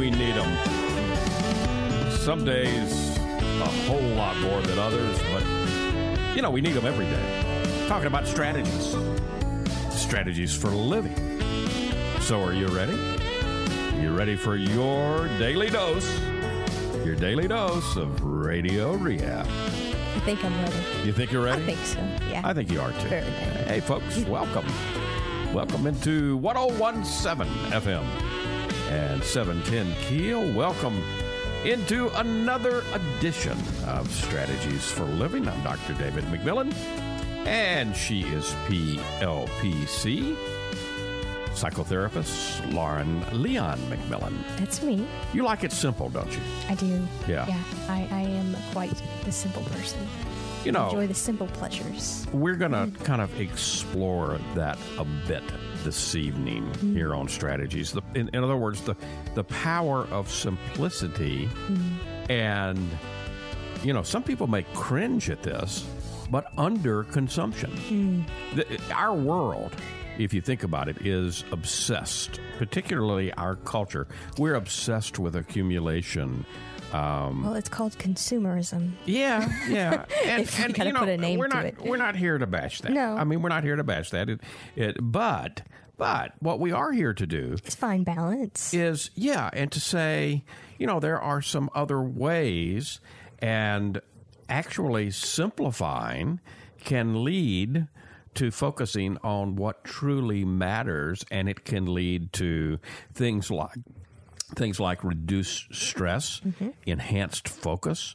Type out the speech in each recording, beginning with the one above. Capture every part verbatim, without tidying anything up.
we need them. Some days a whole lot more than others, but, you know, we need them every day. Talking about strategies. Strategies for living. So are you ready? You ready for your daily dose? Your daily dose of Radio Rehab. I think I'm ready. You think you're ready? I think so, yeah. I think you are, too. Very ready. Hey, folks, welcome. Welcome into one oh one point seven F M and seven ten Keel. Welcome into another edition of Strategies for Living. I'm Doctor David McMillan, and she is P L P C, psychotherapist Lauren Leon McMillan. That's me. You like it simple, don't you? I do. Yeah. Yeah, I, I am quite the simple person. You know, enjoy the simple pleasures. We're going to mm. kind of explore that a bit this evening mm. here on Strategies. The, in, in other words, the, the power of simplicity. Mm. And, you know, some people may cringe at this, but under consumption. Mm. The, our world, if you think about it, is obsessed, particularly our culture. We're obsessed with accumulation. Um, well, it's called consumerism. Yeah, yeah. And, if you and gotta you know, put a name we're to not, it. We're not here to bash that. No. I mean, we're not here to bash that. It, it, but, but what we are here to do is find balance. Is, yeah, and to say, you know, there are some other ways, and actually simplifying can lead to focusing on what truly matters, and it can lead to things like things like reduced stress, mm-hmm. enhanced focus,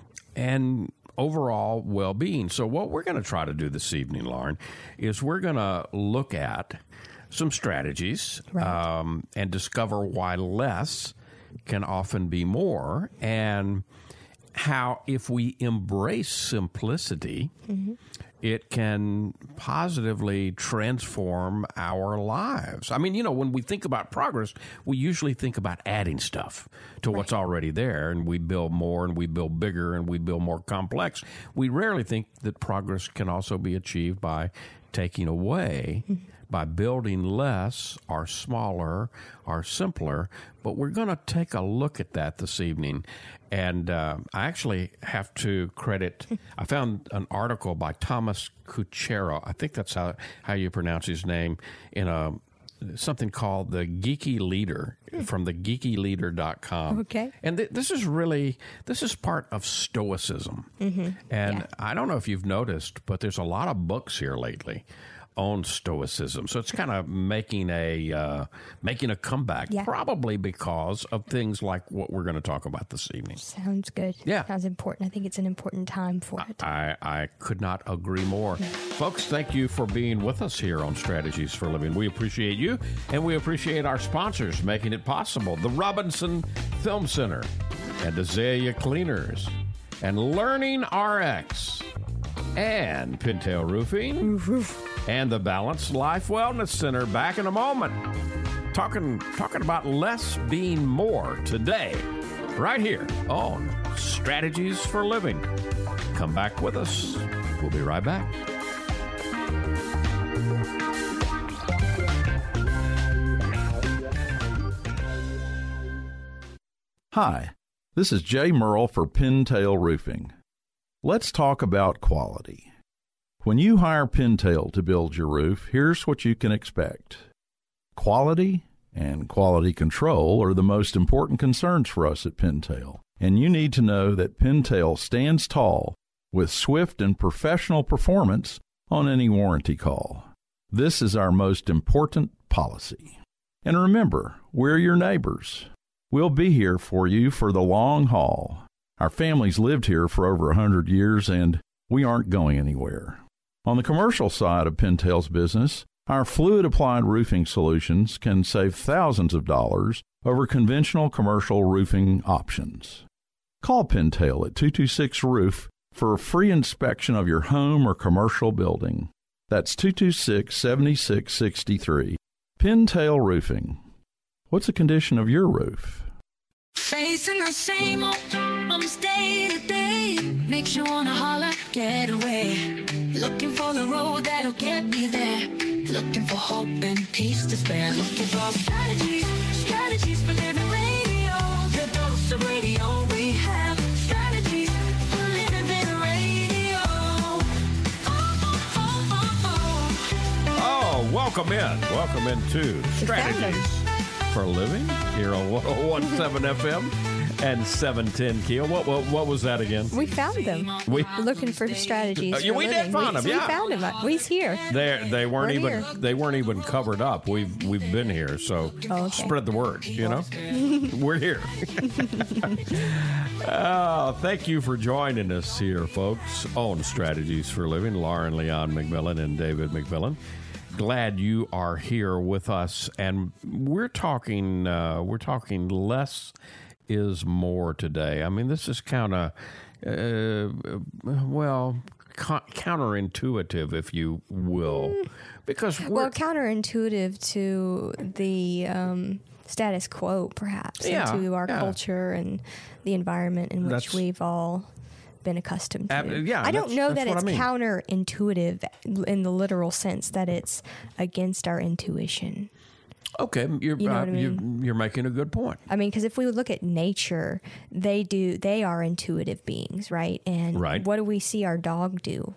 and overall well-being. So what we're going to try to do this evening, Lauren, is we're going to look at some strategies right. um, and discover why less can often be more, and how if we embrace simplicity, mm-hmm. it can positively transform our lives. I mean, you know, when we think about progress, we usually think about adding stuff to right. what's already there, and we build more, and we build bigger, and we build more complex. We rarely think that progress can also be achieved by taking away, mm-hmm. by building less or smaller or simpler. But we're going to take a look at that this evening. And uh, I actually have to credit, I found an article by Thomas Kuchera, I think that's how, how you pronounce his name, in a something called The Geeky Leader, from the geeky leader dot com. Okay. And th- this is really, this is part of Stoicism. Mm-hmm. And yeah. I don't know if you've noticed, but there's a lot of books here lately on Stoicism. So it's kind of making a uh, making a comeback, yeah. probably because of things like what we're going to talk about this evening. Sounds good. Yeah. Sounds important. I think it's an important time for it. I, I could not agree more. Folks, thank you for being with us here on Strategies for Living. We appreciate you, and we appreciate our sponsors making it possible. The Robinson Film Center, and Azalea Cleaners, and Learning R X, and Pintail Roofing, Roof, roof. and the Balanced Life Wellness Center. Back in a moment, talking talking about less being more today, right here on Strategies for Living. Come back with us. We'll be right back. Hi, this is Jay Merle for Pintail Roofing. Let's talk about quality. When you hire Pintail to build your roof, here's what you can expect. Quality and quality control are the most important concerns for us at Pintail, and you need to know that Pintail stands tall with swift and professional performance on any warranty call. This is our most important policy. And remember, we're your neighbors. We'll be here for you for the long haul. Our family's lived here for over a hundred years, and we aren't going anywhere. On the commercial side of Pintail's business, our fluid-applied roofing solutions can save thousands of dollars over conventional commercial roofing options. Call Pintail at two two six roof for a free inspection of your home or commercial building. That's two two six, seven six six three. Pintail Roofing. What's the condition of your roof? Facing the same old problems day to day makes you wanna holler, get away. Looking for the road that'll get me there. Looking for hope and peace to spare. Looking for strategies, strategies for living radio. Welcome in. Welcome into Strategies for a Living here on one oh one point seven F M and seven ten Keel. What, what what was that again? We found them. We looking for strategies. Uh, yeah, for we did living. find we, them, yeah. We found them. We's here. They they weren't We're even here. they weren't even covered up. We've we've been here, so Oh, okay. spread the word. You know, we're here. Oh, thank you for joining us here, folks, on Strategies for a Living. Lauren Leon McMillan and David McMillan. Glad you are here with us, and we're talking uh, we're talking less is more today. I mean, this is kind of uh, well co- counterintuitive, if you will, because we're, Well, counterintuitive to the um, status quo, perhaps, Yeah, and to our yeah. culture and the environment in which That's- we've all been accustomed to. Ab- yeah, I don't that's- know that's that what it's I mean. counterintuitive in the literal sense that it's against our intuition. okay. You're You know uh, what I mean? you, you're making a good point. I mean, because if we look at nature, they do they are intuitive beings, right? And Right. what do we see our dog do?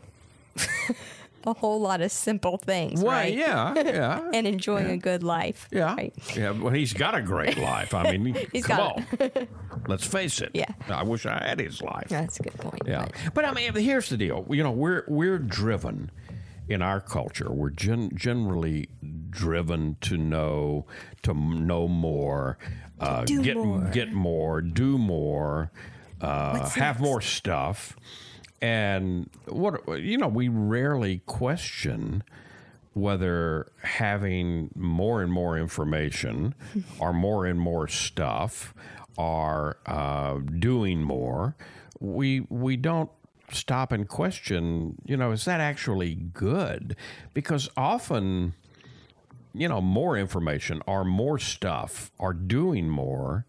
A whole lot of simple things, Well, right? yeah, yeah. And enjoying a good life. Yeah, Right? yeah. Well, he's got a great life. I mean, He's come got on. Let's face it. Yeah. I wish I had his life. That's a good point. Yeah, but- but I mean, here's the deal. You know, we're we're driven in our culture. We're gen- generally driven to know to know more, uh, do get more. get more, do more, uh, What's have next? more stuff, and what you know, we rarely question whether having more and more information or more and more stuff or uh, doing more, we we don't stop and question, you know, is that actually good? Because often, you know, more information or more stuff or doing more,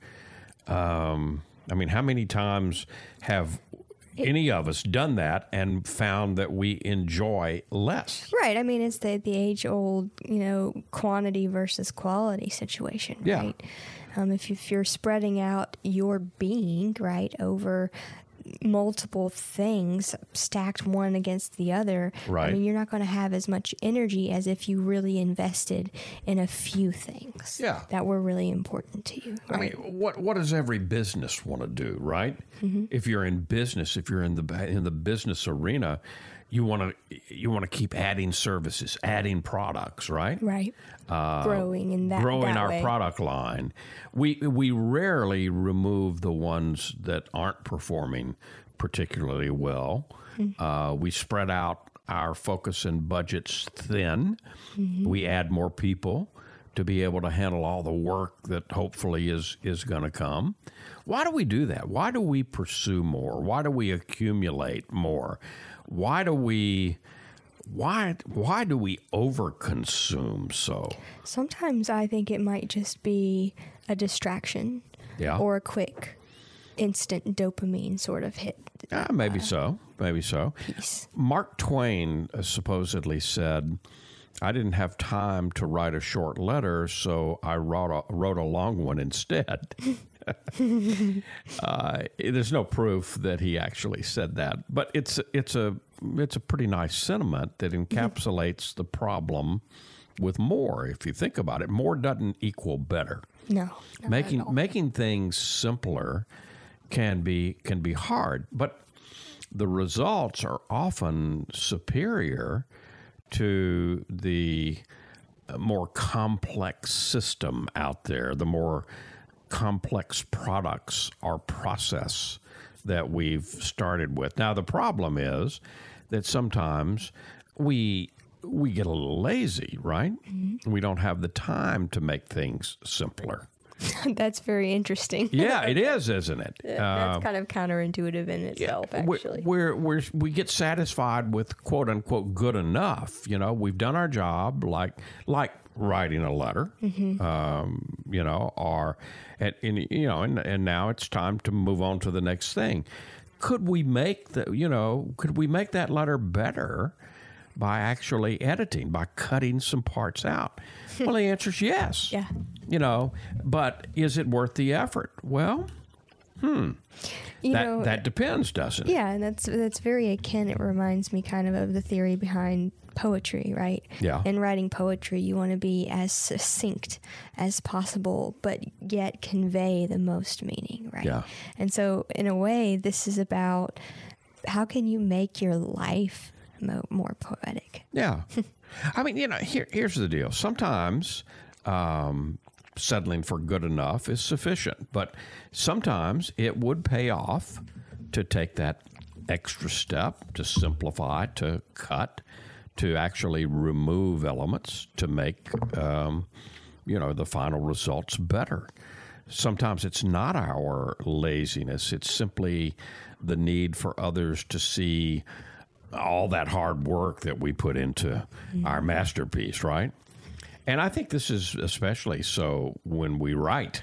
um, I mean, how many times have any of us done that and found that we enjoy less? Right. I mean, it's the, the age old, you know, quantity versus quality situation, Yeah. right? Um, if, you, if you're spreading out your being, right, over multiple things stacked one against the other, Right. I mean, you're not going to have as much energy as if you really invested in a few things Yeah. that were really important to you. I Right? mean, what what does every business want to do, right? Mm-hmm. If you're in business, if you're in the in the business arena, you want to you want to keep adding services, adding products, right? right. growing in that Growing that our way. product line. We we rarely remove the ones that aren't performing particularly well. Mm-hmm. Uh, we spread out our focus and budgets thin. We add more people to be able to handle all the work that hopefully is is going to come. Why do we do that? Why do we pursue more? Why do we accumulate more? Why do we why why do we overconsume so? Sometimes I think it might just be a distraction Yeah. or a quick instant dopamine sort of hit. Uh, maybe so. Maybe so. piece. Mark Twain uh, supposedly said, I didn't have time to write a short letter, so I wrote a, wrote a long one instead. uh, there's no proof that he actually said that, but it's it's a it's a pretty nice sentiment that encapsulates the problem with more. If you think about it, more doesn't equal better. No. not making at all. making things simpler can be can be hard, but the results are often superior to the more complex system out there, the more complex products or process that we've started with. Now, the problem is that sometimes we we get a little lazy, right? Mm-hmm. We don't have the time to make things simpler. That's very interesting. Yeah, it is, isn't it? That's kind of counterintuitive in itself, we- actually. We're, we're, we get satisfied with quote unquote good enough. You know, we've done our job, like like writing a letter, Mm-hmm. um, you know, or and, and you know, and, and now it's time to move on to the next thing. Could we make the you know could we make that letter better by actually editing, by cutting some parts out? Well, the answer is yes. Yeah. You know, but is it worth the effort? Well, You that know, that depends, doesn't it? yeah, and that's that's very akin. It reminds me kind of of the theory behind poetry, right? Yeah. In writing poetry, you want to be as succinct as possible, but yet convey the most meaning, right? Yeah. And so, in a way, this is about how can you make your life mo- more poetic? Yeah. I mean, you know, here, here's the deal. Sometimes um, settling for good enough is sufficient, but sometimes it would pay off to take that extra step, to simplify, to cut, to actually remove elements to make, um, you know, the final results better. Sometimes it's not our laziness. It's simply the need for others to see all that hard work that we put into mm-hmm. our masterpiece, right? And I think this is especially so when we write.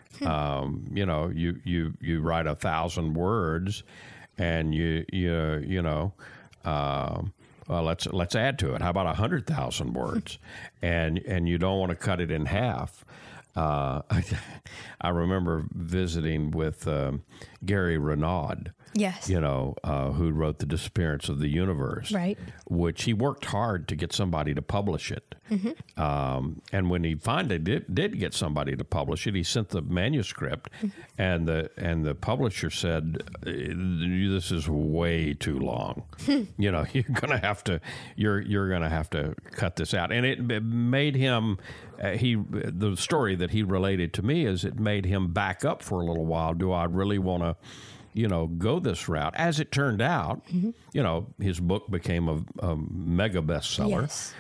um, you know, you, you, you write a thousand words and you, you, you know, um, well, let's let's add to it. How about a hundred thousand words? and and you don't want to cut it in half. Uh, I, I remember visiting with um, Gary Renaud, yes, you know, uh, who wrote The Disappearance of the Universe, right? Which he worked hard to get somebody to publish it. Mm-hmm. Um, and when he finally did, did get somebody to publish it, he sent the manuscript, mm-hmm. and the and the publisher said, "This is way too long. You know, you're gonna have to you're you're gonna have to cut this out." And it, it made him. Uh, he the story that he related to me is it made him back up for a little while. Do I really want to, you know, go this route? As it turned out, mm-hmm. you know, his book became a, a mega bestseller. Yes.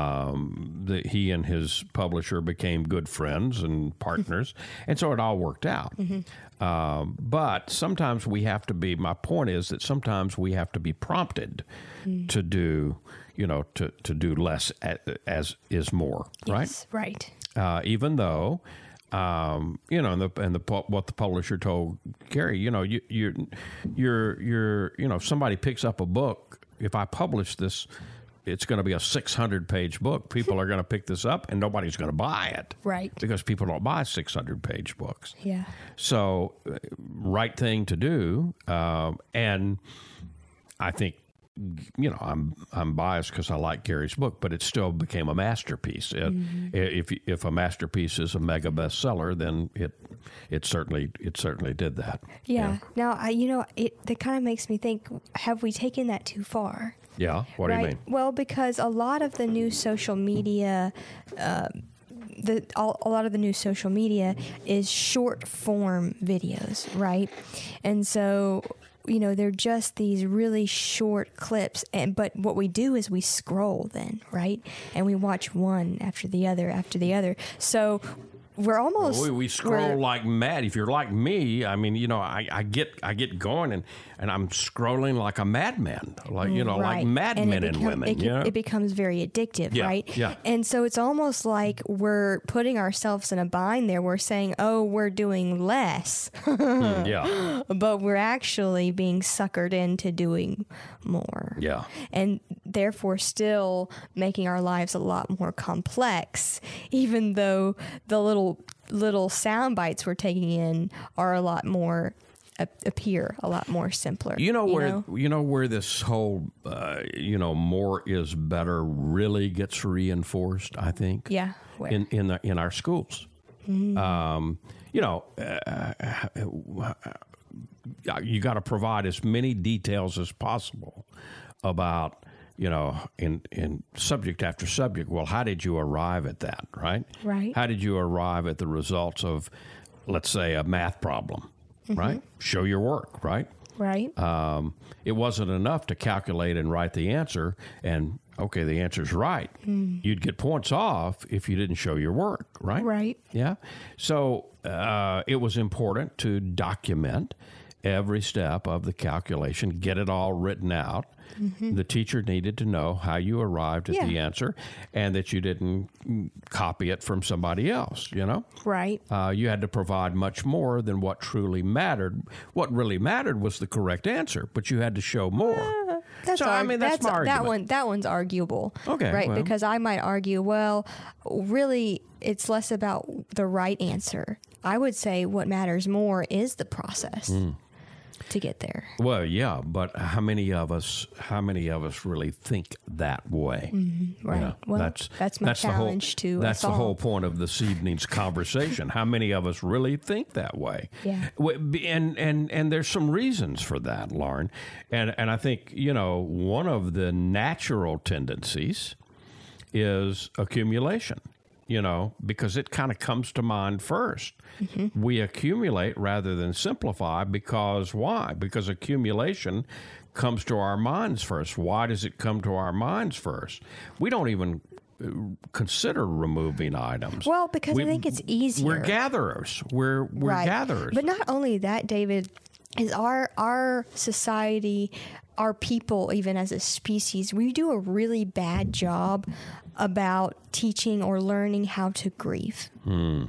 Um, the, he and his publisher became good friends and partners, and so it all worked out. Mm-hmm. Um, but sometimes we have to be. My point is that sometimes we have to be prompted mm. to do. You know, to, to do less as, as is more, right? Yes, right. Uh, even though, um, you know, and the and the what the publisher told Gary, you know, you you're you're you're you know, if somebody picks up a book, if I publish this, it's going to be a six hundred page book. People are going to pick this up, and nobody's going to buy it, right? Because people don't buy six hundred page books. Yeah. So, uh, right thing to do, um, and I think. You know, I'm I'm biased because I like Gary's book, but it still became a masterpiece. It, mm-hmm. If if a masterpiece is a mega bestseller, then it it certainly it certainly did that. Yeah. yeah. Now, I you know, it that kind of makes me think: have we taken that too far? Yeah. What right? do you mean? Well, because a lot of the new social media. Uh, The, all, a lot of the new social media is short form videos, right? And so, you know, they're just these really short clips. And but what we do is we scroll then, right? And we watch one after the other after the other. So we're almost we, we scroll we're, like mad. If you're like me, I mean, you know, I, I get I get going and, and I'm scrolling like a madman, like you know, right. like madmen and, and become, women. It, you know? it becomes very addictive, yeah, right? Yeah. And so it's almost like we're putting ourselves in a bind there. We're saying, "Oh, we're doing less," mm, yeah, but we're actually being suckered into doing more. Yeah, and therefore still making our lives a lot more complex, even though the little little sound bites we're taking in are a lot more uh, appear a lot more simpler. You know you where know? you know where this whole uh, you know more is better really gets reinforced. I think. Yeah. Where? In in the, in our schools. Mm. Um, you know, uh, you got to provide as many details as possible about. You know, in, in subject after subject, well, how did you arrive at that, right? Right. How did you arrive at the results of, let's say, a math problem, mm-hmm. right? Show your work, right? Right. Um, it wasn't enough to calculate and write the answer and, okay, the answer's right. Mm. You'd get points off if you didn't show your work, right? Right. Yeah. So uh, it was important to document every step of the calculation, get it all written out. Mm-hmm. The teacher needed to know how you arrived at yeah. the answer and that you didn't copy it from somebody else, you know? Right. Uh, you had to provide much more than what truly mattered. What really mattered was the correct answer, but you had to show more. Uh, that's so, arg- I mean, that's, that's my that argument. one. That one's arguable. Okay. Right? Well. Because I might argue, well, really, it's less about the right answer. I would say what matters more is the process. Mm. to get there. Well, yeah, but how many of us? How many of us really think that way? Mm-hmm, right. You know, well, that's that's my that's challenge the whole, to That's us the all. whole point of this evening's conversation. How many of us really think that way? Yeah. And and and there's some reasons for that, Lauren. And and I think you know one of the natural tendencies is accumulation. You know, because it kind of comes to mind first. Mm-hmm. We accumulate rather than simplify because why? Because accumulation comes to our minds first. Why does it come to our minds first? We don't even consider removing items. Well, because we, I think it's easier. We're gatherers. We're we're right. gatherers. But not only that, David, is our our society, our people, even as a species, we do a really bad job about teaching or learning how to grieve. Hmm.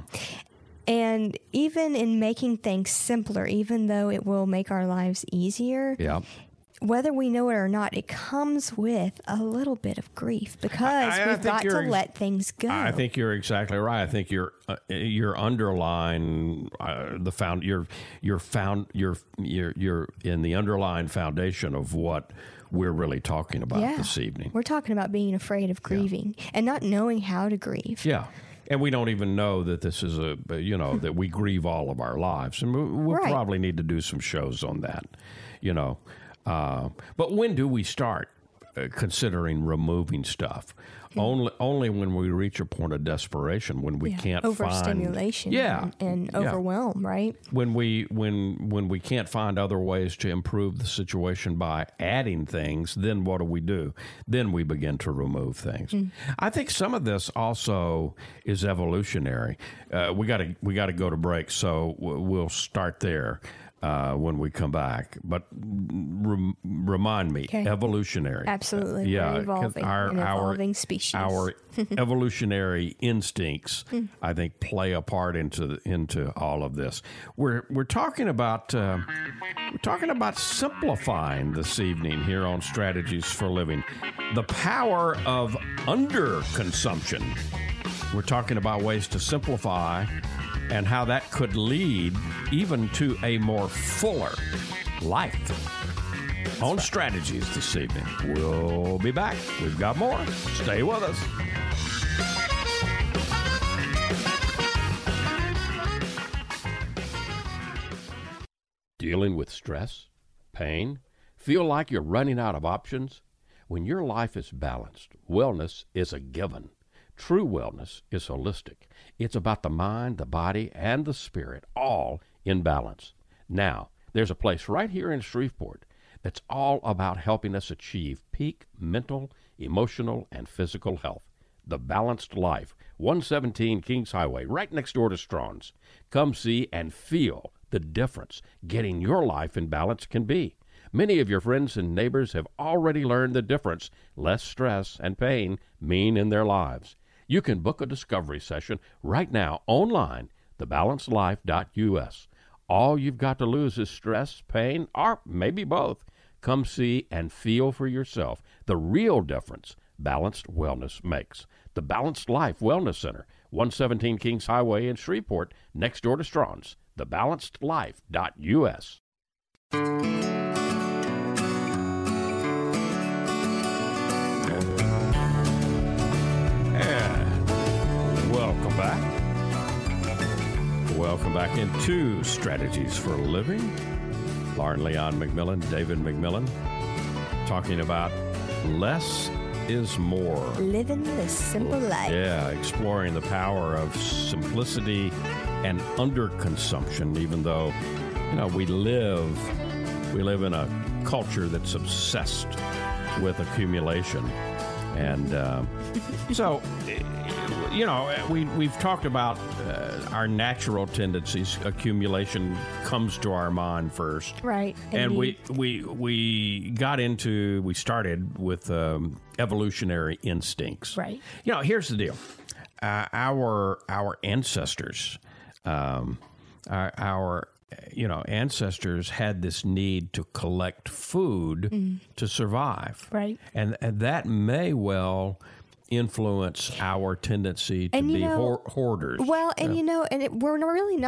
And even in making things simpler, even though it will make our lives easier, yeah. whether we know it or not, it comes with a little bit of grief because I, I we've got to ex- let things go. I think you're exactly right. I think your uh, your underlying uh, the found your your found your your you're in the underlying foundation of what we're really talking about yeah. this evening. We're talking about being afraid of grieving yeah. and not knowing how to grieve. Yeah. And we don't even know that this is a, you know, that we grieve all of our lives. And we'll right. probably need to do some shows on that, you know. Uh, but when do we start uh, considering removing stuff? Hmm. Only only when we reach a point of desperation, when we yeah. can't overstimulation find... Yeah. and, and yeah. overwhelm, right? When we when when we can't find other ways to improve the situation by adding things, then what do we do? Then we begin to remove things. Mm. I think some of this also is evolutionary. Uh, we got to we got to go to break, so we'll start there. Uh, when we come back, but rem- remind me, okay. evolutionary. Absolutely, yeah, We're evolving, our, an evolving our, species. Our evolutionary instincts, I think, play a part into the, into all of this. We're we're talking about uh, we're talking about simplifying this evening here on Strategies for Living, the power of underconsumption. We're talking about ways to simplify and how that could lead even to a more fuller life. On Strategies this evening. We'll be back. We've got more. Stay with us. Dealing with stress, pain, feel like you're running out of options? When your life is balanced, wellness is a given. True wellness is holistic. It's about the mind, the body, and the spirit, all in balance. Now, there's a place right here in Shreveport that's all about helping us achieve peak mental, emotional, and physical health. The Balanced Life, one seventeen Kings Highway, right next door to Strawn's. Come see and feel the difference getting your life in balance can be. Many of your friends and neighbors have already learned the difference less stress and pain mean in their lives. You can book a discovery session right now online, the balanced life dot U S. All you've got to lose is stress, pain, or maybe both. Come see and feel for yourself the real difference balanced wellness makes. The Balanced Life Wellness Center, one seventeen Kings Highway in Shreveport, next door to Strawn's, the balanced life dot U S. Welcome back. Welcome back into Strategies for Living. Lauren Leon McMillan, David McMillan, talking about less is more. Living the simple life. Yeah, exploring the power of simplicity and underconsumption, even though, you know, we live, we live in a culture that's obsessed with accumulation. And uh, so... You know, we, we've talked about uh, our natural tendencies. Accumulation comes to our mind first. Right. And we, indeed. we we got into, we started with um, evolutionary instincts. Right. You know, here's the deal. Uh, our our ancestors, um, our, our, you know, ancestors had this need to collect food mm. to survive. Right. And, and that may well... influence our tendency to and, be know, hoard- hoarders. Well, and yeah. you know, and it, we're really not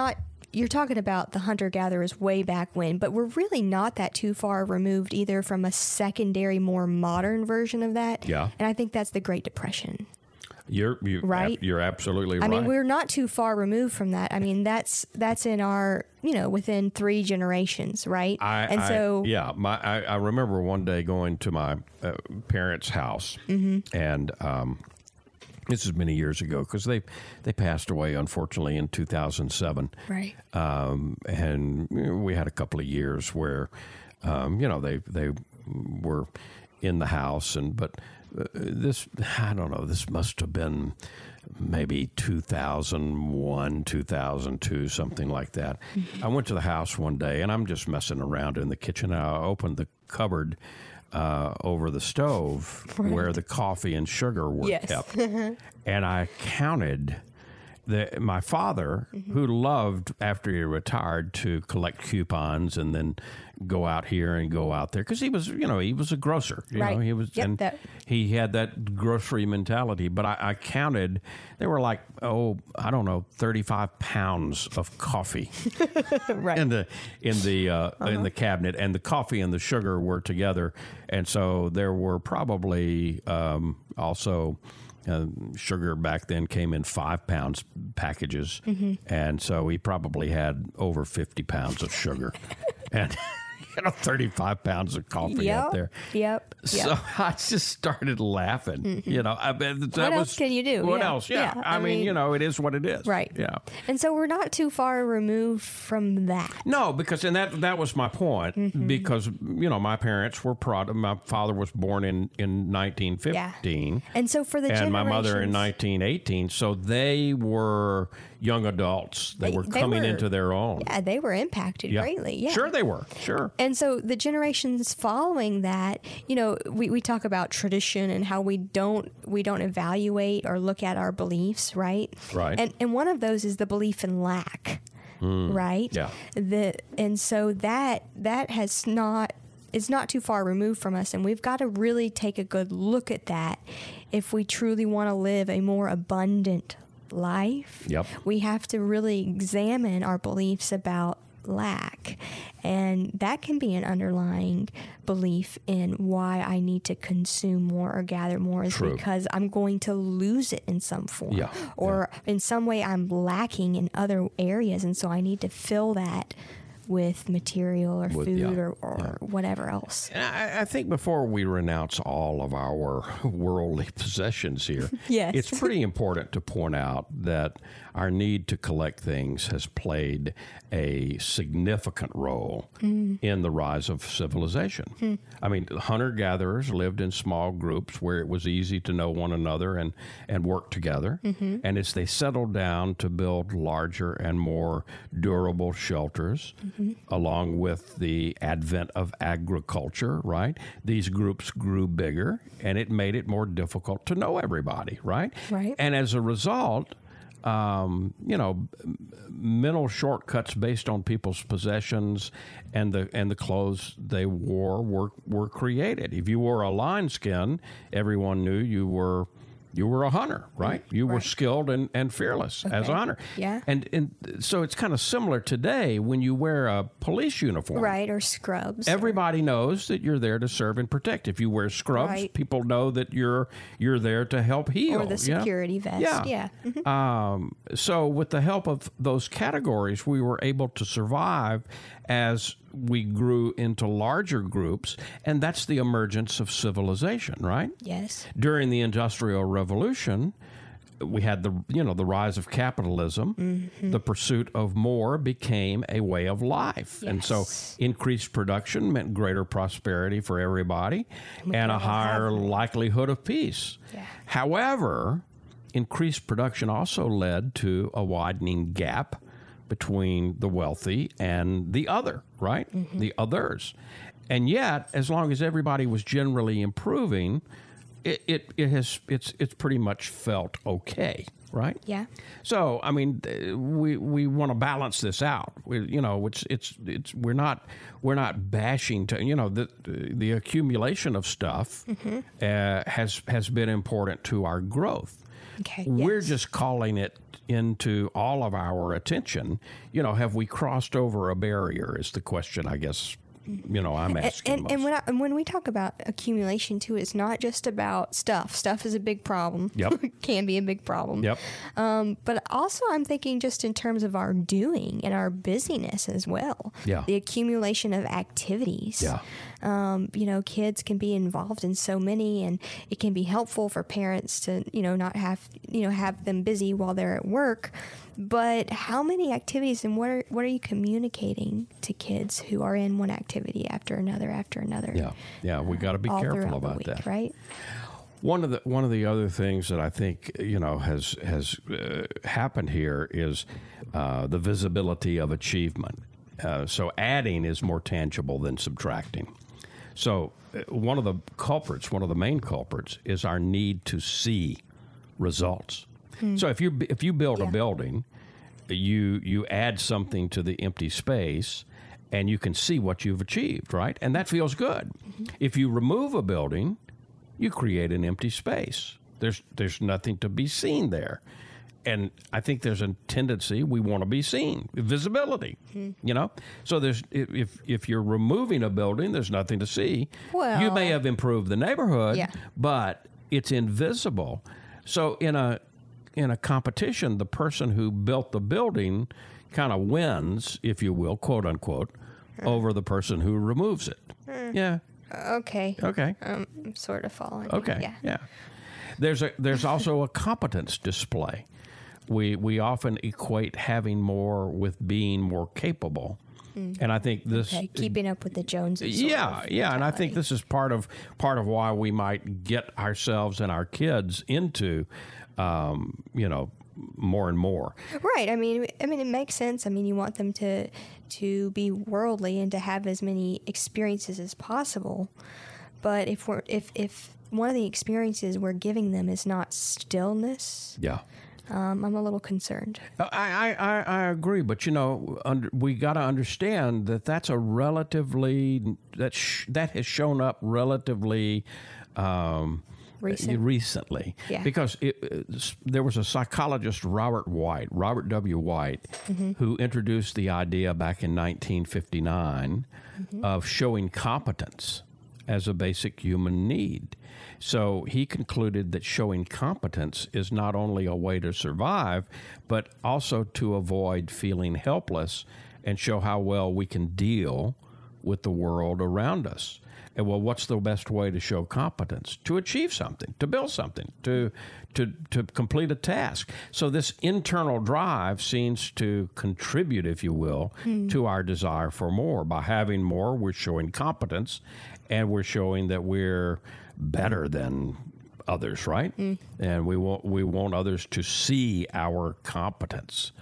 you're talking about the hunter-gatherers way back when, but we're really not that too far removed either from a secondary, more modern version of that. Yeah. And I think that's the Great Depression. You're you, Right? ab- you're absolutely I right. mean, we're not too far removed from that. I mean, that's that's in our, you know, within three generations, right? I, and I- so, yeah, my I, I remember one day going to my uh, parents' house, Mm-hmm. and um, this is many years ago because they they passed away unfortunately in two thousand seven. right. Um, and you know, we had a couple of years where, um, you know, they they were in the house, and but uh, this I don't know. This must have been maybe two thousand one, two thousand two, something like that. Mm-hmm. I went to the house one day, and I'm just messing around in the kitchen. I opened the cupboard uh, over the stove where the coffee and sugar were Yes. kept, and I counted. The, my father, Mm-hmm. who loved after he retired to collect coupons and then go out here and go out there, because he was, you know, he was a grocer. You Right. know, he was, Yep, and that- he had that grocery mentality. But I, I counted, there were like, oh, I don't know, thirty-five pounds of coffee Right. in the in the uh, in the cabinet, and the coffee and the sugar were together, and so there were probably um, also. Uh, sugar back then came in five pounds packages, and so he probably had over fifty pounds of sugar, and you know thirty-five pounds of coffee Yep. out there. Yep. Yep. So I just started laughing. You know, I mean, that What was, else can you do? What Yeah. else? Yeah. Yeah, I, I mean, mean- you know, it is what it is. Right. Yeah. And so we're not too far removed from that. No, because and that that was my point. Mm-hmm. Because you know, my parents were proud. My father was born in in nineteen fifteen. And so for the And my mother in generations- nineteen eighteen. So they were young adults. They, They- were they coming were- into their own. Yeah, they were impacted Yeah. greatly. Yeah. Sure, they were. Sure. And so the generations following that, you know, we, we talk about tradition and how we don't we don't evaluate or look at our beliefs, right? Right. And and one of those is the belief in lack, right? yeah. The and so that that has not it's not too far removed from us, and we've got to really take a good look at that if we truly want to live a more abundant life. Yep. We have to really examine our beliefs about lack, and that can be an underlying belief in why I need to consume more or gather more is True. because I'm going to lose it in some form, Yeah, or in some way I'm lacking in other areas, and so I need to fill that with material or With- food yeah, or, or whatever else. And I, I think before we renounce all of our worldly possessions here, Yes. it's pretty important to point out that our need to collect things has played a significant role in the rise of civilization. I mean, hunter-gatherers lived in small groups where it was easy to know one another and, and work together. And as they settled down to build larger and more durable shelters, along with the advent of agriculture, right? These groups grew bigger, and it made it more difficult to know everybody, right? Right. And as a result, um, you know, mental shortcuts based on people's possessions and the and the clothes they wore were were created. If you wore a lion skin, everyone knew you were you were a hunter, right? You were Right. skilled and, and fearless as a Okay. hunter. Yeah. And and so it's kind of similar today when you wear a police uniform. Right, or scrubs. or- Everybody knows that you're there to serve and protect. If you wear scrubs, Right. people know that you're you're there to help heal. or the yeah? security vest. Yeah. Yeah. Mhm. Um, so, with the help of those categories, we were able to survive as we grew into larger groups, and that's the emergence of civilization, right? Yes. During the Industrial Revolution, we had the you know the rise of capitalism. Mm-hmm. The pursuit of more became a way of life, and so Yes. increased production meant greater prosperity for everybody and a all higher have more. likelihood of peace. Yeah. However, increased production also led to a widening gap between the wealthy and the other, right? Mm-hmm. The others. And yet, as long as everybody was generally improving, it, it, it has it's it's pretty much felt okay, right? Yeah. So, I mean, th- we we want to balance this out. We, you know, it's it's it's we're not we're not bashing to you know the the accumulation of stuff uh, has has been important to our growth. Okay. We're yes. just calling it into all of our attention. You know, have we crossed over a barrier is the question, I guess, you know, I'm asking And, most. and when, I, and when we talk about accumulation, too, it's not just about stuff. Stuff is a big problem. Yep. Can be a big problem. Yep. Um, but also, I'm thinking just in terms of our doing and our busyness as well. Yeah. The accumulation of activities. Yeah. Um, you know, kids can be involved in so many, and it can be helpful for parents to, you know, not have, you know, have them busy while they're at work. But how many activities, and what are what are you communicating to kids who are in one activity after another after another? Yeah, yeah, we got to be all careful throughout about the week, that. right? One of the one of the other things that I think you know has has uh, happened here is uh, the visibility of achievement. Uh, so adding is more tangible than subtracting. So uh, one of the culprits, one of the main culprits, is our need to see results. So if you if you build Yeah. a building, you you add something to the empty space, and you can see what you've achieved, right? And that feels good. Mm-hmm. If you remove a building, you create an empty space. There's there's nothing to be seen there. And I think there's a tendency we want to be seen, visibility, Mm-hmm. you know? So there's if if you're removing a building, there's nothing to see. Well- you may have improved the neighborhood, Yeah. but it's invisible. So in a in a competition, the person who built the building kind of wins, if you will, quote unquote, over the person who removes it. Yeah. Okay. Okay. Um, I'm sort of following. you. Okay. Yeah. Yeah. There's a there's also a competence display. We we often equate having more with being more capable. And I think this Okay. Keeping up with the Joneses. sort yeah, of yeah, and I think mentality. this is part of part of why we might get ourselves and our kids into um, you know, more and more. Right. I mean, I mean, it makes sense. I mean, you want them to to be worldly and to have as many experiences as possible. But if we're if if one of the experiences we're giving them is not stillness, Yeah. um, I'm a little concerned. I, I, I, I agree, but you know, under, we got to understand that that's a relatively that sh- that has shown up relatively um, Recent? recently. Yeah. Because it, it's- there was a psychologist, Robert White, Robert W. White, who introduced the idea back in nineteen fifty-nine of showing competence as a basic human need. So he concluded that showing competence is not only a way to survive, but also to avoid feeling helpless and show how well we can deal with the world around us. And well, what's the best way to show competence? To achieve something, to build something, to to to complete a task. So this internal drive seems to contribute, if you will, to our desire for more. By having more, we're showing competence, and we're showing that we're better than others, right? And we want we want others to see our competence,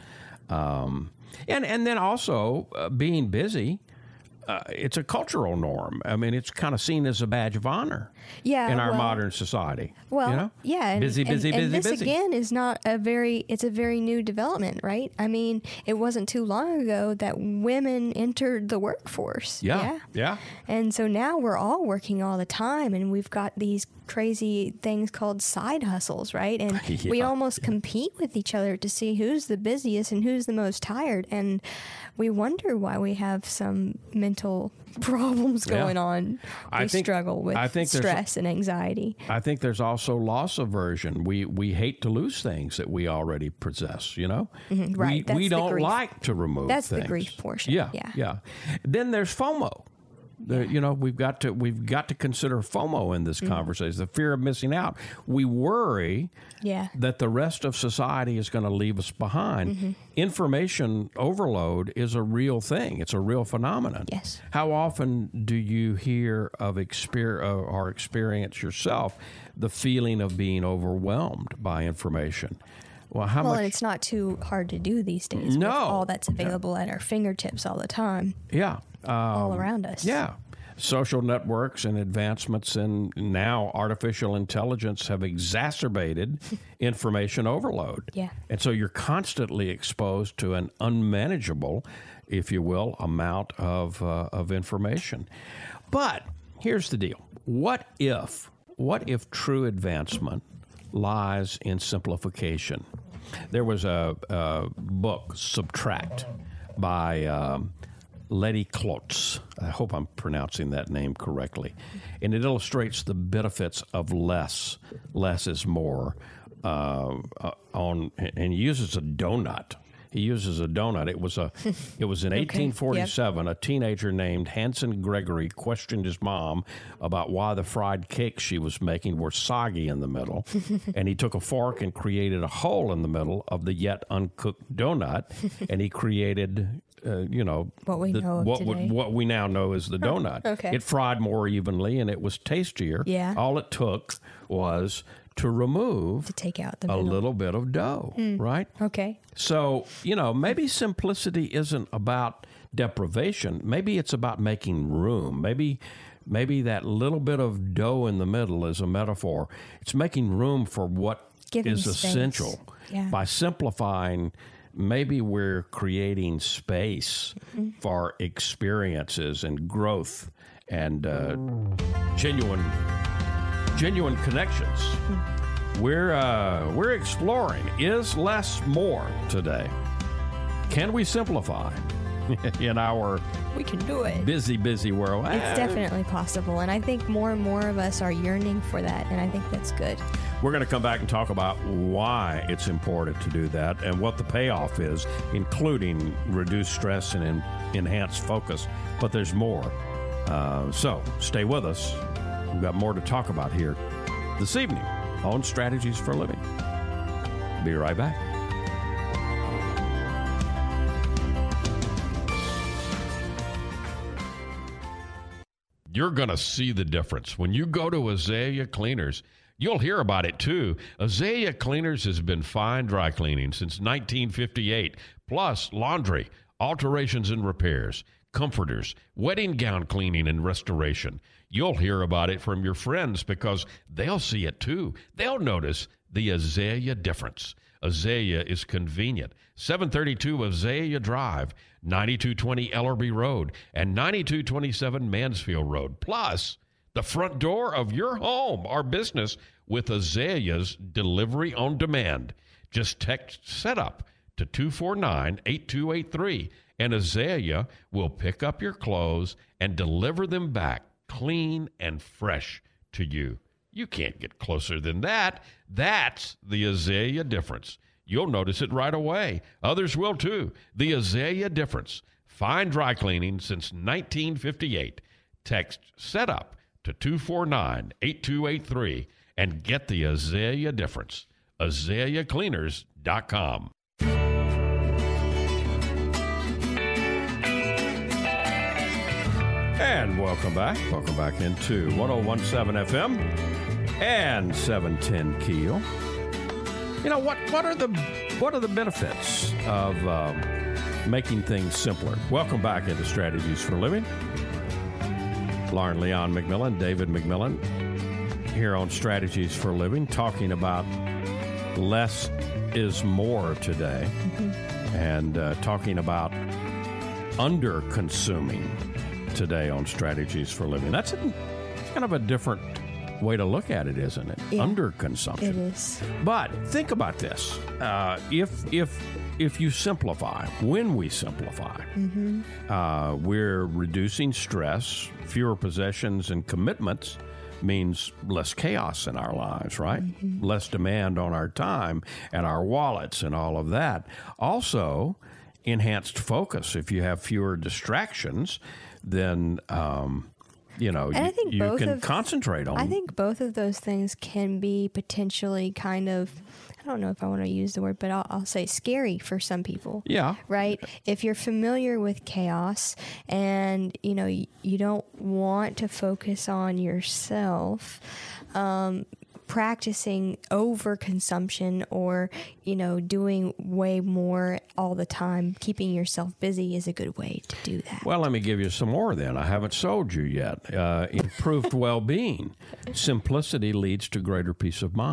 um, and and then also uh, being busy. Uh, it's a cultural norm. I mean, it's kind of seen as a badge of honor Yeah, in our well- modern society. Well, you know? yeah, and, busy, busy, and, busy, and this busy. again is not a very. It's a very new development, right? I mean, it wasn't too long ago that women entered the workforce. Yeah, yeah. And so now we're all working all the time, and we've got these crazy things called side hustles, right? And we Yeah. almost compete with each other to see who's the busiest and who's the most tired. And we wonder why we have some mental problems Yeah. going on. I We think- struggle with I think there's- stress and anxiety. I think there's also loss aversion. We we hate to lose things that we already possess. You know, Mm-hmm. right. We, That's we the don't grief. like to remove. That's the things. grief portion. Yeah, Yeah. yeah. Then there's FOMO. The, You know, we've got to we've got to consider FOMO in this conversation. The fear of missing out. We worry Yeah. that the rest of society is going to leave us behind. Mm-hmm. Information overload is a real thing. It's a real phenomenon. Yes. How often do you hear of exper- uh, or experience yourself the feeling of being overwhelmed by information? Well, how Well, much? and it's not too hard to do these days. No. With all that's available at our fingertips all the time, yeah. Um, all around us. Yeah. Social networks and advancements in now artificial intelligence have exacerbated information overload. Yeah. And so you're constantly exposed to an unmanageable, if you will, amount of uh, of information. But here's the deal. What if what if true advancement lies in simplification. There was a, a book, Subtract, by um, Letty Klotz. I hope I'm pronouncing that name correctly. And it illustrates the benefits of less. Less is more. Uh, uh, on and he uses a donut. He uses a donut. It was a. It was in okay. eighteen forty-seven. Yep. A teenager named Hanson Gregory questioned his mom about why the fried cakes she was making were soggy in the middle, and he took a fork and created a hole in the middle of the yet uncooked donut, and he created. Uh, you know what we the, know what, today. Would, what we now know as the donut. Oh, okay. It fried more evenly and it was tastier. Yeah. All it took was to remove to take out the a middle. little bit of dough, mm. right? Okay. So, you know, maybe simplicity isn't about deprivation. Maybe it's about making room. Maybe maybe that little bit of dough in the middle is a metaphor. It's making room for what Giving is space. essential. Yeah. By simplifying, maybe we're creating space mm-hmm. for experiences and growth and uh, genuine genuine connections. Mm-hmm. We're uh, we're exploring, is less more today? Can we simplify in our we can do it busy, busy world? It's definitely possible, and I think more and more of us are yearning for that, and I think that's good. We're going to come back and talk about why it's important to do that and what the payoff is, including reduced stress and en- enhanced focus. But there's more. Uh, so stay with us. We've got more to talk about here this evening on Strategies for Living. Be right back. You're going to see the difference. When you go to Azalea Cleaners, you'll hear about it, too. Azalea Cleaners has been fine dry cleaning since nineteen fifty-eight, plus laundry, alterations and repairs, comforters, wedding gown cleaning and restoration. You'll hear about it from your friends because they'll see it, too. They'll notice the Azalea difference. Azalea is convenient. seven thirty-two Azalea Drive, ninety-two twenty Ellerby Road, and ninety-two twenty-seven Mansfield Road. Plus, the front door of your home or business with Azalea's delivery on demand. Just text SETUP to two four nine, eight two eight three, and Azalea will pick up your clothes and deliver them back clean and fresh to you. You can't get closer than that. That's the Azalea difference. You'll notice it right away. Others will too. The Azalea difference. Fine dry cleaning since nineteen fifty-eight. Text SETUP to two four nine, eight two eight three and get the Azalea difference. azalea cleaners dot com. And welcome back. Welcome back into one oh one point seven F M and seven ten Keel. You know, what, what are the what are the benefits of um, making things simpler? Welcome back into Strategies for Living. Lauren Leon McMillan, David McMillan, here on Strategies for Living, talking about less is more today, mm-hmm. and uh, talking about under-consuming today on Strategies for Living. That's a, kind of a different way to look at it, isn't it? Yeah, under-consumption. it is. But think about this. Uh, if if if you simplify, when we simplify, mm-hmm. uh, we're reducing stress. Fewer possessions and commitments means less chaos in our lives, right? Mm-hmm. Less demand on our time and our wallets and all of that. Also, enhanced focus. If you have fewer distractions, then um, you know and you, I think you both can of, concentrate on. I think both of those things can be potentially kind of, I don't know if I want to use the word, but I'll, I'll say scary for some people. Yeah. Right? If you're familiar with chaos and, you know, you, you don't want to focus on yourself, um, practicing overconsumption or, you know, doing way more all the time, keeping yourself busy is a good way to do that. Well, let me give you some more then. I haven't sold you yet. Uh, improved well-being. Simplicity leads to greater peace of mind.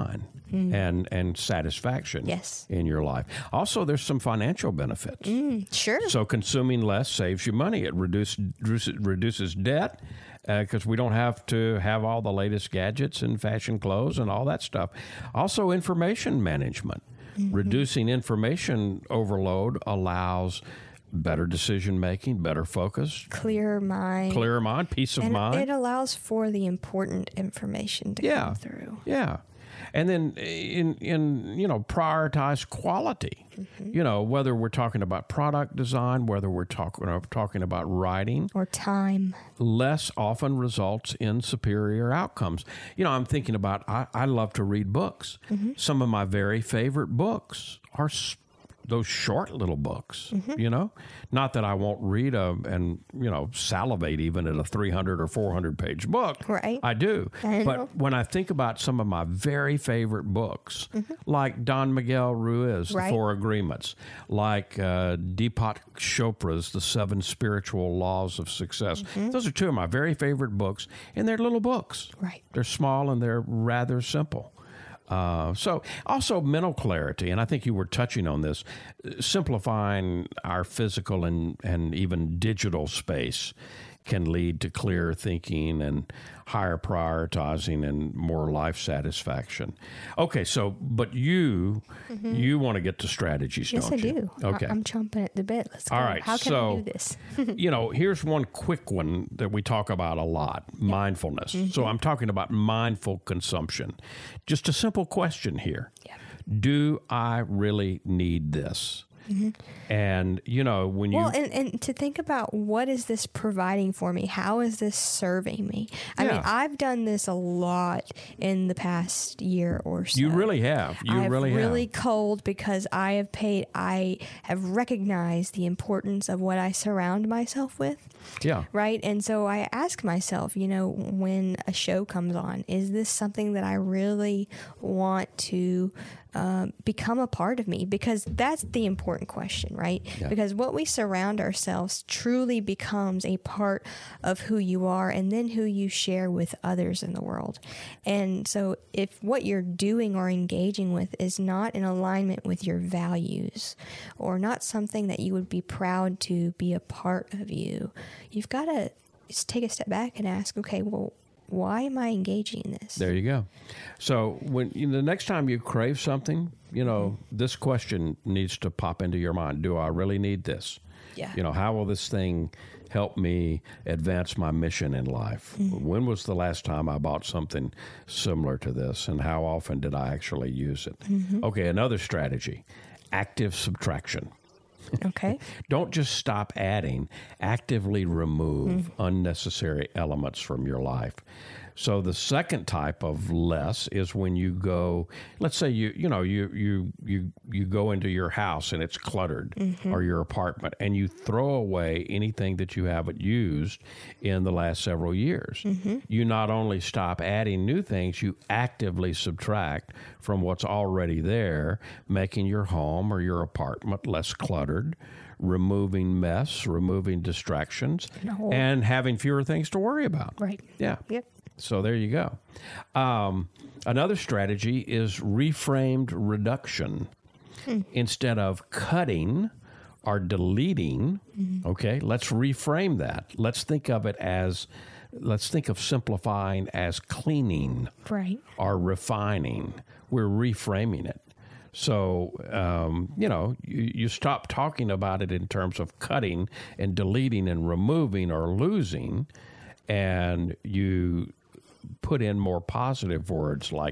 Mm. and and satisfaction Yes. in your life. Also, there's some financial benefits. Mm, sure. So consuming less saves you money. It reduce, reduces, reduces debt because uh, we don't have to have all the latest gadgets and fashion clothes and all that stuff. Also, information management. Mm-hmm. Reducing information overload allows better decision making, better focus, Clearer mind. clearer mind, peace of and mind. it allows for the important information to yeah. come through. Yeah. And then in, in you know, prioritize quality. Mm-hmm. You know, whether we're talking about product design, whether we're talking talking about writing. Or time. Less often results in superior outcomes. You know, I'm thinking about, I, I love to read books. Mm-hmm. Some of my very favorite books are sp- those short little books, mm-hmm. you know, not that I won't read a, and, you know, salivate even at a three hundred or four hundred page book. Right. I do. I but know. when I think about some of my very favorite books, mm-hmm. like Don Miguel Ruiz, Right. The Four Agreements, like uh, Deepak Chopra's The Seven Spiritual Laws of Success, mm-hmm. those are two of my very favorite books, and they're little books. Right. They're small and they're rather simple. Uh, so also mental clarity, and I think you were touching on this, simplifying our physical and, and even digital space can lead to clearer thinking and higher prioritizing and more life satisfaction. Okay, so, but you, mm-hmm. you want to get to strategies, Yes, don't I you? do. Okay. I- I'm chomping at the bit. Let's go. All right, How can so, I do this? you know, here's one quick one that we talk about a lot, mindfulness. Mm-hmm. So I'm talking about mindful consumption. Just a simple question here. Yeah. Do I really need this? Mm-hmm. And, you know, when you... Well, and, and to think about what is this providing for me? How is this serving me? I Yeah. mean, I've done this a lot in the past year or so. You really have. You I've really, really have. cold because I have paid, I have recognized the importance of what I surround myself with. Yeah. Right. And so I ask myself, you know, when a show comes on, is this something that I really want to uh, become a part of me? Because that's the important question, right? Yeah. Because what we surround ourselves truly becomes a part of who you are and then who you share with others in the world. And so if what you're doing or engaging with is not in alignment with your values or not something that you would be proud to be a part of you, you've got to just take a step back and ask, okay, well, why am I engaging in this? There you go. So when you know, the next time you crave something, you know, mm-hmm. this question needs to pop into your mind. Do I really need this? Yeah. You know, how will this thing help me advance my mission in life? Mm-hmm. When was the last time I bought something similar to this, and how often did I actually use it? Mm-hmm. Okay, another strategy, active subtraction. Okay. Don't just stop adding, actively remove mm. unnecessary elements from your life. So the second type of less is when you go, let's say you you know you you you you go into your house and it's cluttered, mm-hmm. or your apartment, and you throw away anything that you haven't used in the last several years. Mm-hmm. You not only stop adding new things, you actively subtract from what's already there, making your home or your apartment less cluttered, removing mess, removing distractions, No. and having fewer things to worry about. Right. Yeah. Yep. So there you go. Um, another strategy is reframed reduction. Hmm. Instead of cutting or deleting, mm-hmm. okay, let's reframe that. Let's think of it as, let's think of simplifying as cleaning, right, or refining. We're reframing it. So, um, you know, you, you stop talking about it in terms of cutting and deleting and removing or losing, and you put in more positive words like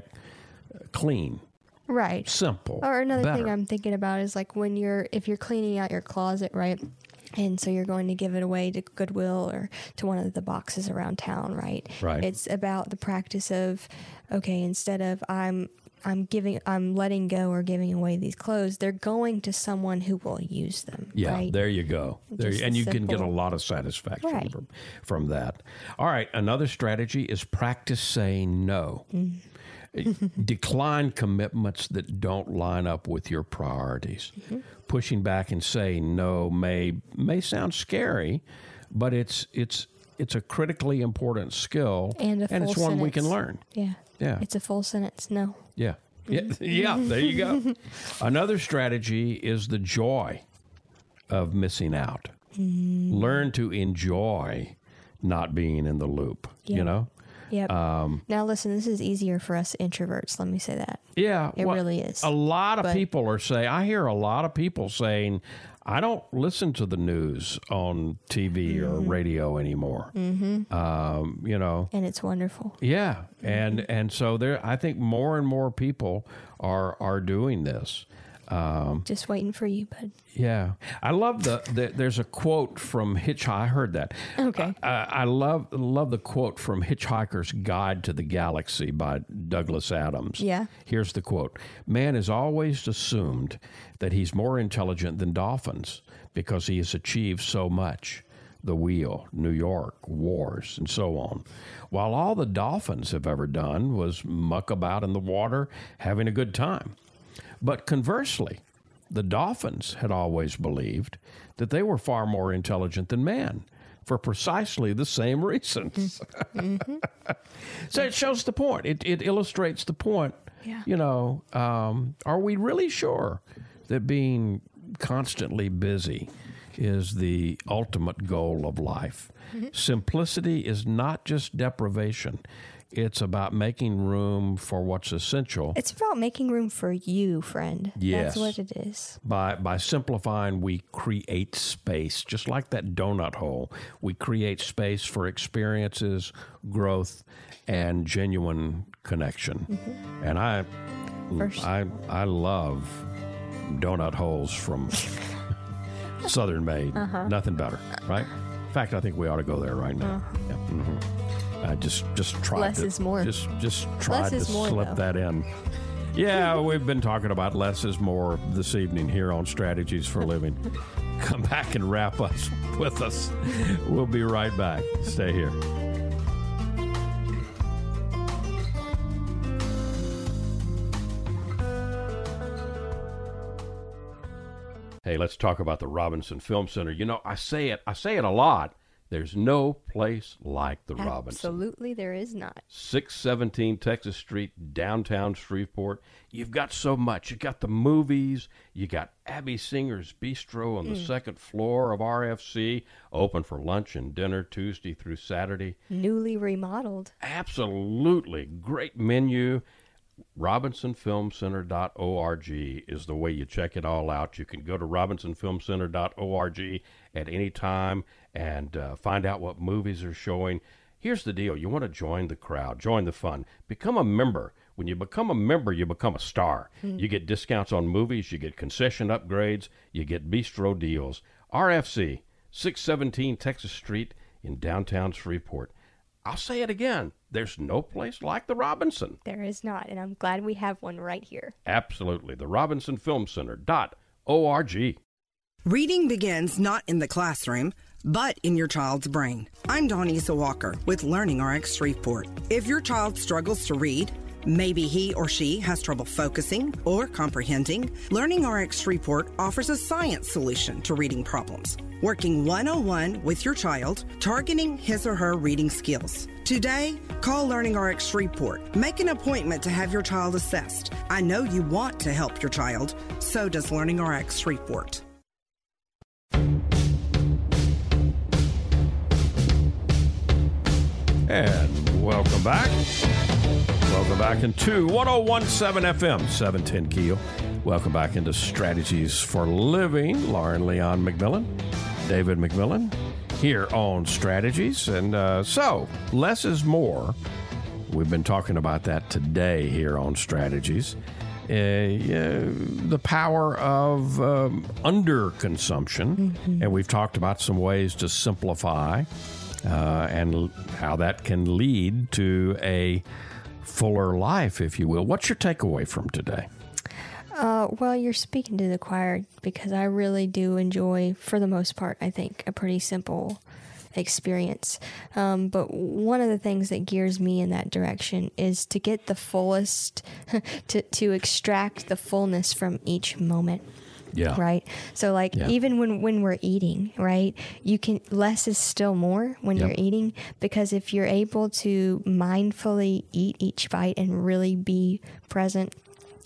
clean, right, simple. Or another better. thing I'm thinking about is like when you're, if you're cleaning out your closet, right? And so you're going to give it away to Goodwill or to one of the boxes around town, right? Right. It's about the practice of, okay, instead of I'm I'm giving, I'm letting go or giving away these clothes, they're going to someone who will use them. Yeah, right? there you go. There, Just and you can get a simple. lot of satisfaction Right. from, from that. All right, another strategy is practice saying no. Mm-hmm. Decline commitments that don't line up with your priorities. Mm-hmm. Pushing back and saying no may may sound scary, but it's it's it's a critically important skill, And a and it's full one we can sentence. learn. Yeah. Yeah. It's a full sentence. No. Yeah, Yeah, yeah, there you go. Another strategy is the joy of missing out. Mm. Learn to enjoy not being in the loop, Yep. you know? Yep. Um, now, listen, this is easier for us introverts. Let me say that. Yeah. It well, really is. A lot of But- people are saying, I hear a lot of people saying, I don't listen to the news on T V mm-hmm. or radio anymore. Mm-hmm. Um, you know, and it's wonderful. Yeah, mm-hmm. and and so there, I think more and more people are are doing this. Um, Just waiting for you, bud. Yeah, I love the, the. There's a quote from Hitchhiker. I heard that. Okay. I, I love love the quote from Hitchhiker's Guide to the Galaxy by Douglas Adams. Yeah. Here's the quote: "Man is always assumed that he's more intelligent than dolphins because he has achieved so much. The wheel, New York, wars, and so on. While all the dolphins have ever done was muck about in the water, having a good time." But conversely, the dolphins had always believed that they were far more intelligent than man for precisely the same reasons. Mm-hmm. So it shows the point. It, it illustrates the point. Yeah. You know, um, are we really sure that being constantly busy is the ultimate goal of life? Mm-hmm. Simplicity is not just deprivation. It's about making room for what's essential. It's about making room for you, friend. Yes. That's what it is. By by simplifying, we create space. Just like that donut hole, we create space for experiences, growth, and genuine connection. Mm-hmm. And I, First. I, I love donut holes from Southern Made. Uh-huh. Nothing better, right? In fact, I think we ought to go there right now. Uh-huh. Yeah. Mm-hmm. I just just tried less to, is more. Just just tried less to more, slip though. that in. Yeah, we've been talking about less is more this evening here on Strategies for Living. Come back and wrap us with us. We'll be right back. Stay here. Hey, let's talk about the Robinson Film Center. You know, I say it, I say it a lot. There's no place like the Robinson. Absolutely, there is not. six seventeen Texas Street, downtown Shreveport. You've got so much. You got the movies. You got Abby Singer's Bistro on the mm. second floor of R F C, open for lunch and dinner Tuesday through Saturday. Newly remodeled. Absolutely. Great menu. robinson film center dot org is the way you check it all out. You can go to robinson film center dot org at any time and uh, find out what movies are showing. Here's the deal. You want to join the crowd, join the fun, become a member. When you become a member, you become a star. Mm. You get discounts on movies, you get concession upgrades, you get bistro deals. R F C, six seventeen Texas Street in downtown Shreveport. I'll say it again. There's no place like the Robinson. There is not, and I'm glad we have one right here. Absolutely. The robinson film center dot org. Reading begins not in the classroom, but in your child's brain. I'm Donisa Walker with Learning R X Shreveport. If your child struggles to read, maybe he or she has trouble focusing or comprehending, Learning R X Shreveport offers a science solution to reading problems, working one-on-one with your child, targeting his or her reading skills. Today, call Learning R X Shreveport. Make an appointment to have your child assessed. I know you want to help your child, so does Learning R X Shreveport. And welcome back. Welcome back into ten seventeen F M, seven ten Keel. Welcome back into Strategies for Living. Lauren Leon McMillan, David McMillan, here on Strategies. And uh, so, less is more. We've been talking about that today here on Strategies. Uh, uh, the power of um, underconsumption. Mm-hmm. And we've talked about some ways to simplify uh, and l- how that can lead to a fuller life, if you will. What's your takeaway from today? Uh, well, you're speaking to the choir because I really do enjoy, for the most part, I think, a pretty simple experience. Um, but one of the things that gears me in that direction is to get the fullest, to, to extract the fullness from each moment. Yeah. Right. So like yeah. even when, when we're eating, right, you can, less is still more when yep. you're eating, because if you're able to mindfully eat each bite and really be present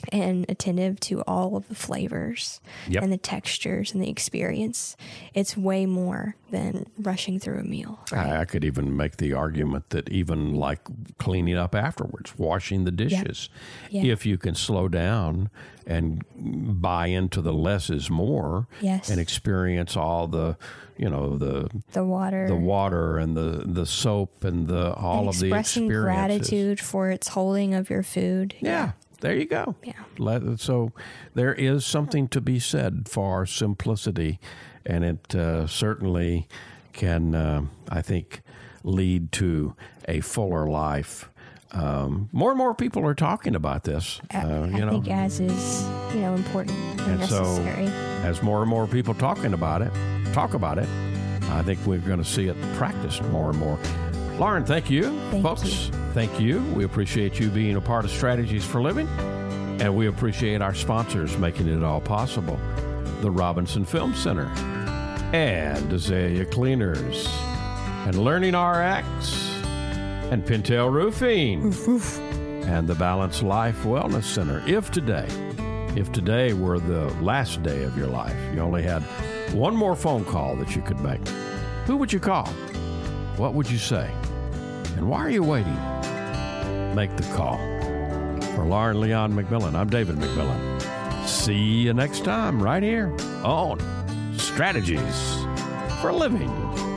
and attentive to all of the flavors Yep. and the textures and the experience, it's way more than rushing through a meal. Right? I, I could even make the argument that even like cleaning up afterwards, washing the dishes, Yeah. if you can slow down and buy into the less is more, Yes. and experience all the, you know, the The water. the water and the, the soap and the all and of the expressing experiences. gratitude for its holding of your food. Yeah, there you go. Yeah. Let, so there is something to be said for simplicity, and it uh, certainly can, uh, I think, lead to a fuller life. Um, more and more people are talking about this. I, Uh, you I know, think as is, you know, important and, and so necessary. as more and more people talking about it, talk about it, I think we're going to see it practiced more and more. Lauren, thank you. Thank Folks, thank you. We appreciate you being a part of Strategies for Living, and we appreciate our sponsors making it all possible. The Robinson Film Center, and Azalea Cleaners, and Learning R X, and Pintail Roofing, and the Balanced Life Wellness Center. If today, if today were the last day of your life, you only had one more phone call that you could make, who would you call? What would you say? And why are you waiting? Make the call. For Lauren Leon McMillan, I'm David McMillan. See you next time right here on Strategies for Living.